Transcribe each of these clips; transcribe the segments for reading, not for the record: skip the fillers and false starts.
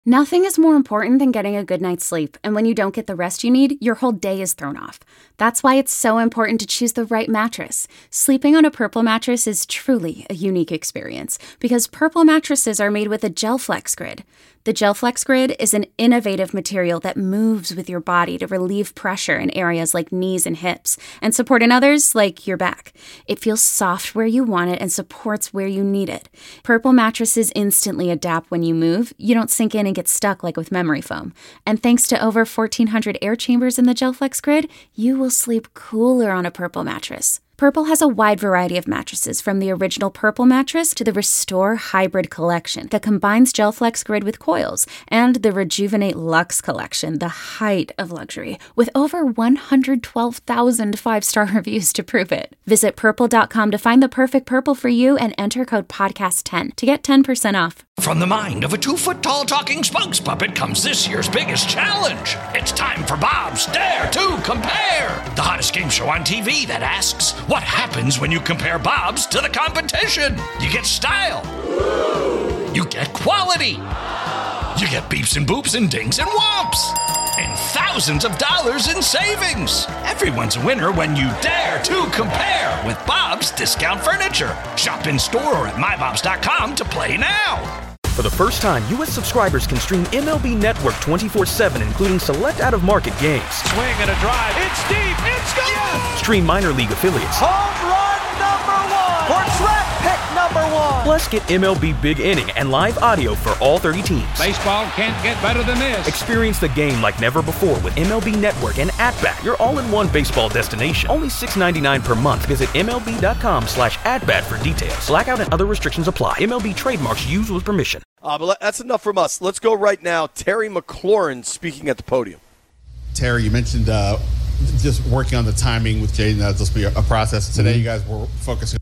Nothing is more important than getting a good night's sleep, and when you don't get the rest you need, your whole day is thrown off. That's why it's so important to choose the right mattress. Sleeping on a Purple mattress is truly a unique experience, because Purple mattresses are made with a GelFlex Grid. The GelFlex Grid is an innovative material that moves with your body to relieve pressure in areas like knees and hips, and support in others like your back. It feels soft where you want it and supports where you need it. Purple mattresses instantly adapt when you move. You don't sink in and get stuck like with memory foam. And thanks to over 1,400 air chambers in the GelFlex Grid, you will sleep cooler on a Purple mattress. Purple has a wide variety of mattresses, from the original Purple mattress to the Restore Hybrid collection that combines GelFlex Grid with coils, and the Rejuvenate Luxe collection, the height of luxury, with over 112,000 five-star reviews to prove it. Visit purple.com to find the perfect Purple for you and enter code podcast10 to get 10% off. From the mind of a 2-foot-tall talking spokes puppet comes this year's biggest challenge. It's time for Bob's Dare to Compare, the hottest game show on TV that asks, what happens when you compare Bob's to the competition? You get style. You get quality. You get beeps and boops and dings and whomps. And thousands of dollars in savings. Everyone's a winner when you dare to compare with Bob's Discount Furniture. Shop in store or at mybobs.com to play now. For the first time, U.S. subscribers can stream MLB Network 24/7, including select out-of-market games. Swing and a drive. It's deep. It's gone. Yes! Stream minor league affiliates. Home run number one. Or draft pick number one. Plus, get MLB Big Inning and live audio for all 30 teams. Baseball can't get better than this. Experience the game like never before with MLB Network and At-Bat, your all-in-one baseball destination. Only $6.99 per month. Visit MLB.com/AtBat for details. Blackout and other restrictions apply. MLB trademarks used with permission. But that's enough from us. Let's go right now. Terry McLaurin speaking at the podium. Terry, you mentioned just working on the timing with Jaden. That's supposed to be a process. Today, you guys were focusing.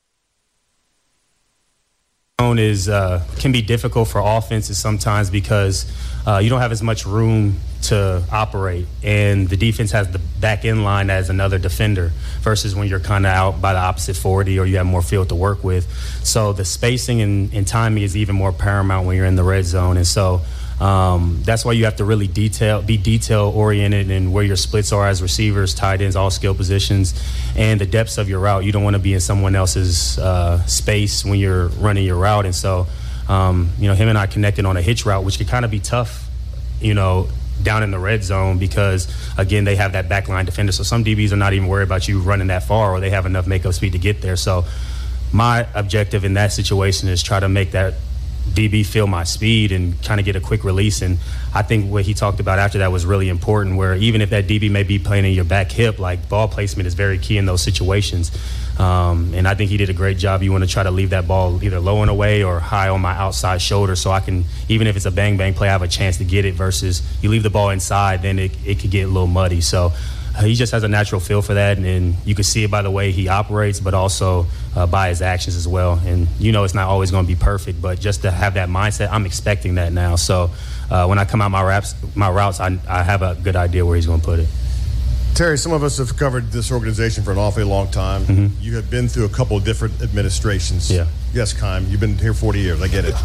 Can be difficult for offenses sometimes because you don't have as much room to operate, and the defense has the back end line as another defender versus when you're kind of out by the opposite 40 or you have more field to work with. So the spacing and timing is even more paramount when you're in the red zone, and so that's why you have to really be detail oriented in where your splits are as receivers, tight ends, all skill positions, and the depths of your route. You don't want to be in someone else's space when you're running your route, and so him and I connected on a hitch route, which could kind of be tough, down in the red zone because, again, they have that backline defender. So some DBs are not even worried about you running that far, or they have enough makeup speed to get there. So my objective in that situation is try to make that DB feel my speed and kind of get a quick release. And I think what he talked about after that was really important, where even if that DB may be playing in your back hip, like ball placement is very key in those situations. And I think he did a great job. You want to try to leave that ball either low and away or high on my outside shoulder so I can, even if it's a bang-bang play, I have a chance to get it versus you leave the ball inside, then it could get a little muddy. So he just has a natural feel for that, and you can see it by the way he operates, but also by his actions as well. And it's not always going to be perfect, but just to have that mindset, I'm expecting that now. So when I come out my routes, I have a good idea where he's going to put it. Terry, some of us have covered this organization for an awfully long time. Mm-hmm. You have been through a couple of different administrations. Yeah. Yes, Keim, you've been here 40 years. I get it.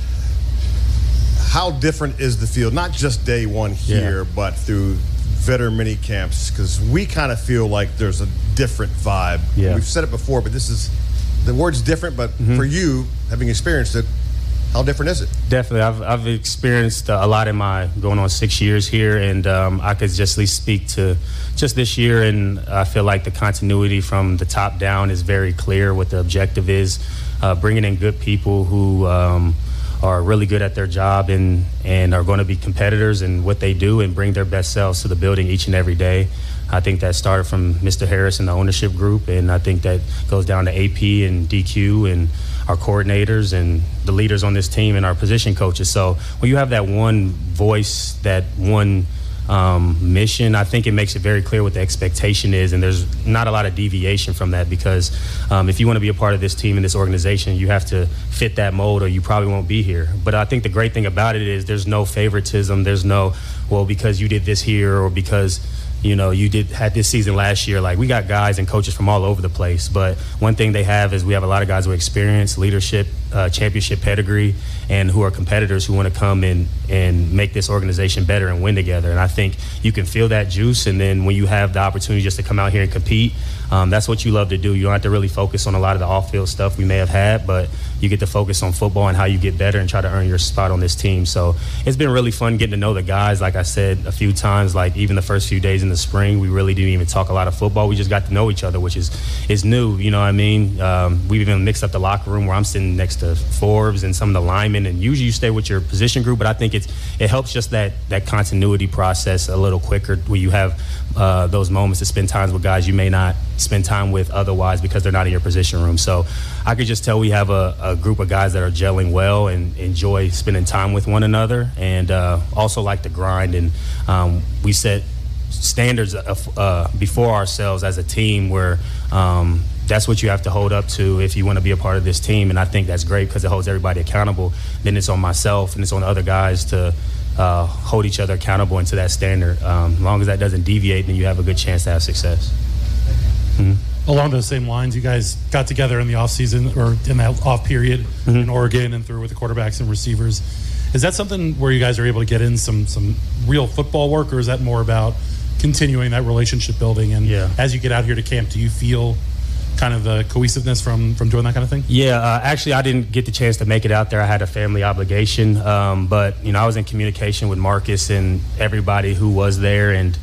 How different is the field, not just day one here, but through veteran mini camps? Because we kind of feel like there's a different vibe. Yeah. We've said it before, but the word's different, but for you, having experienced it, how different is it? Definitely. I've experienced a lot in my going on 6 years here, and I could just at least speak to just this year, and I feel like the continuity from the top down is very clear what the objective is, bringing in good people who are really good at their job and are going to be competitors in what they do and bring their best selves to the building each and every day. I think that started from Mr. Harris and the ownership group, and I think that goes down to AP and DQ and our coordinators and the leaders on this team and our position coaches. So when you have that one voice, that one mission, I think it makes it very clear what the expectation is, and there's not a lot of deviation from that because if you want to be a part of this team and this organization, you have to fit that mold or you probably won't be here. But I think the great thing about it is there's no favoritism. There's no, well, because you did this here or because you had this season last year. Like, we got guys and coaches from all over the place, but one thing they have is we have a lot of guys with experience, leadership championship pedigree and who are competitors who want to come and make this organization better and win together. And I think you can feel that juice. And then when you have the opportunity just to come out here and compete, that's what you love to do. You don't have to really focus on a lot of the off-field stuff we may have had, but you get to focus on football and how you get better and try to earn your spot on this team. So it's been really fun getting to know the guys. Like I said a few times, like even the first few days in the spring, we really didn't even talk a lot of football. We just got to know each other, which is new, you know what I mean? We've even mixed up the locker room where I'm sitting next to Forbes and some of the linemen, and usually you stay with your position group, but I think it helps just that continuity process a little quicker where you have those moments to spend time with guys you may not spend time with otherwise because they're not in your position room. So I could just tell we have a group of guys that are gelling well and enjoy spending time with one another, and also like to grind. And we set standards before ourselves as a team where that's what you have to hold up to if you want to be a part of this team. And I think that's great because it holds everybody accountable. Then it's on myself and it's on the other guys to hold each other accountable and to that standard. As long as that doesn't deviate, then you have a good chance to have success. Mm-hmm. Along those same lines, you guys got together in the off season or in that off period in Oregon and through with the quarterbacks and receivers. Is that something where you guys are able to get in some real football work, or is that more about continuing that relationship building? And as you get out here to camp, do you feel kind of the cohesiveness from doing that kind of thing? Yeah, actually, I didn't get the chance to make it out there. I had a family obligation, but I was in communication with Marcus and everybody who was there, and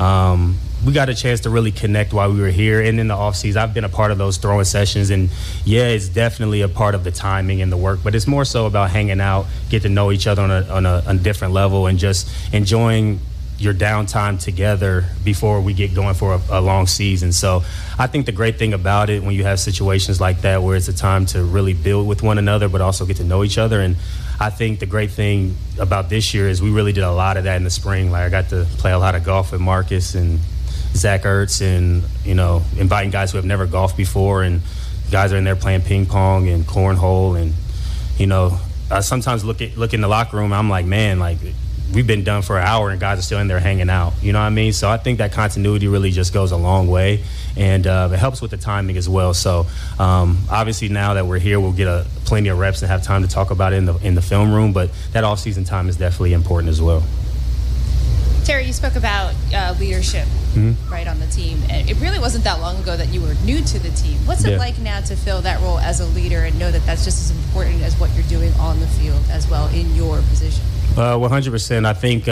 we got a chance to really connect while we were here. And in the offseason, I've been a part of those throwing sessions, and it's definitely a part of the timing and the work, but it's more so about hanging out, get to know each other on a different level, and just enjoying your downtime together before we get going for a long season. So I think the great thing about it when you have situations like that where it's a time to really build with one another but also get to know each other. And I think the great thing about this year is we really did a lot of that in the spring. Like I got to play a lot of golf with Marcus and Zach Ertz, and inviting guys who have never golfed before, and guys are in there playing ping pong and cornhole. And I sometimes look in the locker room, I'm like, man, like we've been done for an hour and guys are still in there hanging out. You know what I mean? So I think that continuity really just goes a long way, and it helps with the timing as well. So obviously now that we're here, we'll get plenty of reps and have time to talk about it in the film room, but that off-season time is definitely important as well. Terry, you spoke about leadership, right, on the team. And it really wasn't that long ago that you were new to the team. What's it like now to fill that role as a leader and know that that's just as important as what you're doing on the field as well in your position? 100%. I think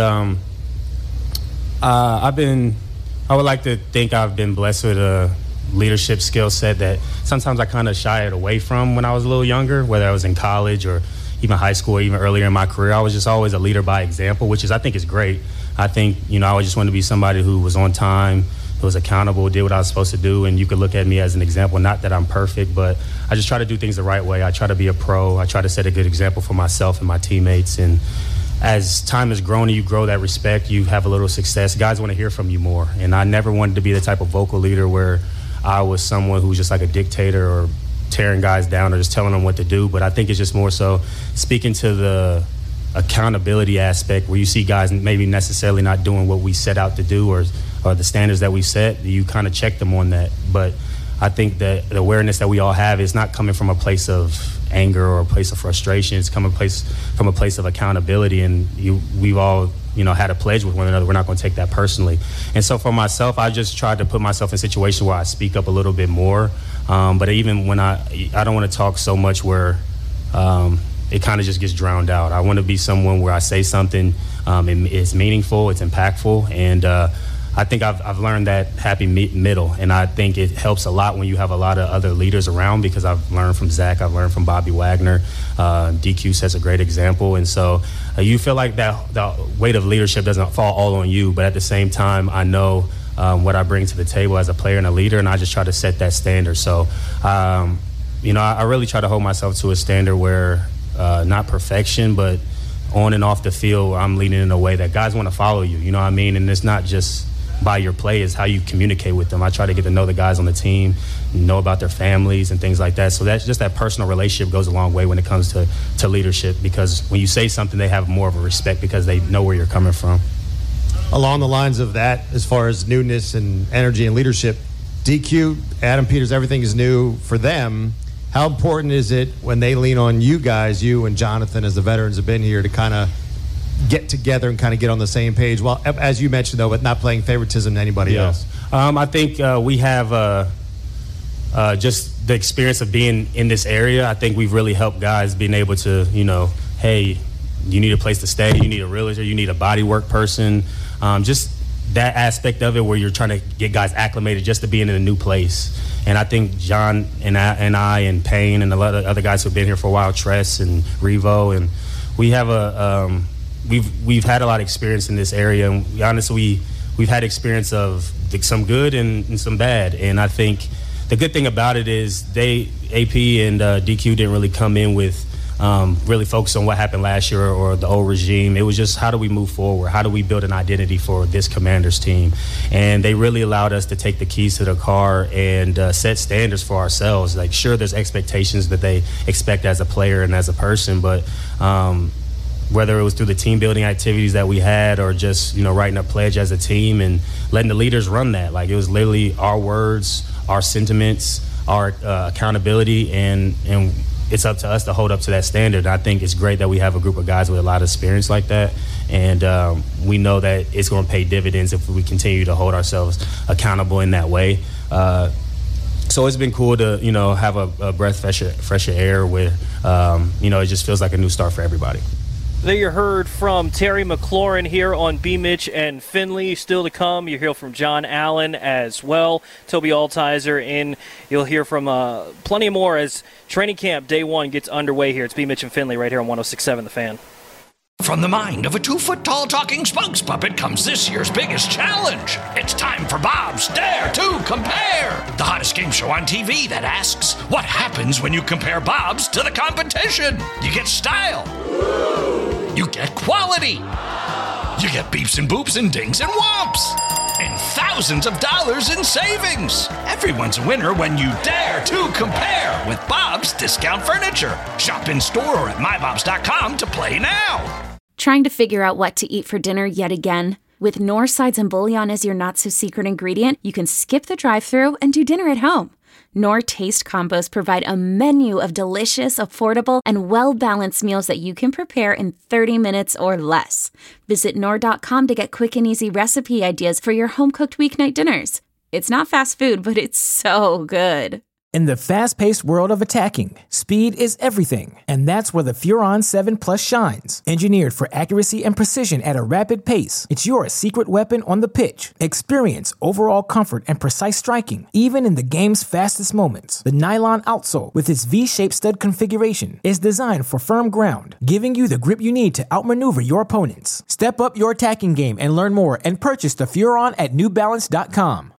I would like to think I've been blessed with a leadership skill set that sometimes I kind of shied away from when I was a little younger, whether I was in college or even high school, or even earlier in my career. I was just always a leader by example, which I think is great. I think, I just wanted to be somebody who was on time, who was accountable, did what I was supposed to do, and you could look at me as an example. Not that I'm perfect, but I just try to do things the right way. I try to be a pro. I try to set a good example for myself and my teammates. And as time has grown and you grow that respect, you have a little success, guys want to hear from you more. And I never wanted to be the type of vocal leader where I was someone who was just like a dictator or tearing guys down or just telling them what to do. But I think it's just more so speaking to the accountability aspect where you see guys maybe necessarily not doing what we set out to do or the standards that we set, you kind of check them on that. But I think that the awareness that we all have is not coming from a place of anger or a place of frustration. It's coming from a place of accountability, and we've all had a pledge with one another. We're not going to take that personally. And so for myself, I just tried to put myself in a situation where I speak up a little bit more. But even when I don't want to talk so much where it kind of just gets drowned out. I want to be someone where I say something, it's meaningful, it's impactful, and I think I've learned that happy middle, and I think it helps a lot when you have a lot of other leaders around, because I've learned from Zach, I've learned from Bobby Wagner, DQ sets a great example, and so you feel like that the weight of leadership doesn't fall all on you, but at the same time, I know what I bring to the table as a player and a leader, and I just try to set that standard. So, I really try to hold myself to a standard where not perfection, but on and off the field, I'm leading in a way that guys want to follow you, you know what I mean? And it's not just by your play, it's how you communicate with them. I try to get to know the guys on the team, know about their families and things like that. So that's just that personal relationship goes a long way when it comes to leadership, because when you say something, they have more of a respect because they know where you're coming from. Along the lines of that, as far as newness and energy and leadership, DQ, Adam Peters, everything is new for them. How important is it when they lean on you guys, you and Jonathan, as the veterans have been here, to kind of get together and kind of get on the same page? Well, as you mentioned, though, but not playing favoritism to anybody else. I think we have just the experience of being in this area. I think we've really helped guys being able to, hey, you need a place to stay, you need a realtor, you need a bodywork person. Just that aspect of it where you're trying to get guys acclimated just to being in a new place. And I think John and I and Payne and a lot of other guys who've been here for a while, Tress and Revo, and we have we've had a lot of experience in this area. And honestly, we've had experience of some good and some bad. And I think the good thing about it is AP and DQ didn't really come in with really focus on what happened last year or the old regime. It was just, how do we move forward? How do we build an identity for this Commanders team? And they really allowed us to take the keys to the car and set standards for ourselves. Like, sure, there's expectations that they expect as a player and as a person, but whether it was through the team building activities that we had or just, writing a pledge as a team and letting the leaders run that. Like, it was literally our words, our sentiments, our accountability, and it's up to us to hold up to that standard. I think it's great that we have a group of guys with a lot of experience like that, and we know that it's going to pay dividends if we continue to hold ourselves accountable in that way. So it's been cool to, have a breath fresher air where, it just feels like a new start for everybody. There you heard from Terry McLaurin here on B. Mitch and Finley. Still to come, you hear from John Allen as well, Toby Altizer, and you'll hear from plenty more as training camp day one gets underway here. It's B. Mitch and Finley right here on 106.7 The Fan. From the mind of a 2-foot-tall talking spokes puppet comes this year's biggest challenge. It's time for Bob's Dare to Compare, the hottest game show on TV that asks, what happens when you compare Bob's to the competition? You get style. You get quality. You get beeps and boops and dings and whomps. And thousands of dollars in savings. Everyone's a winner when you dare to compare with Bob's Discount Furniture. Shop in store or at mybobs.com to play now. Trying to figure out what to eat for dinner yet again? With Knorr sides and bouillon as your not-so-secret ingredient, you can skip the drive-thru and do dinner at home. Knorr Taste Combos provide a menu of delicious, affordable, and well-balanced meals that you can prepare in 30 minutes or less. Visit Knorr.com to get quick and easy recipe ideas for your home-cooked weeknight dinners. It's not fast food, but it's so good. In the fast-paced world of attacking, speed is everything, and that's where the Furon 7 Plus shines. Engineered for accuracy and precision at a rapid pace, it's your secret weapon on the pitch. Experience overall comfort and precise striking, even in the game's fastest moments. The nylon outsole, with its V-shaped stud configuration, is designed for firm ground, giving you the grip you need to outmaneuver your opponents. Step up your attacking game and learn more and purchase the Furon at NewBalance.com.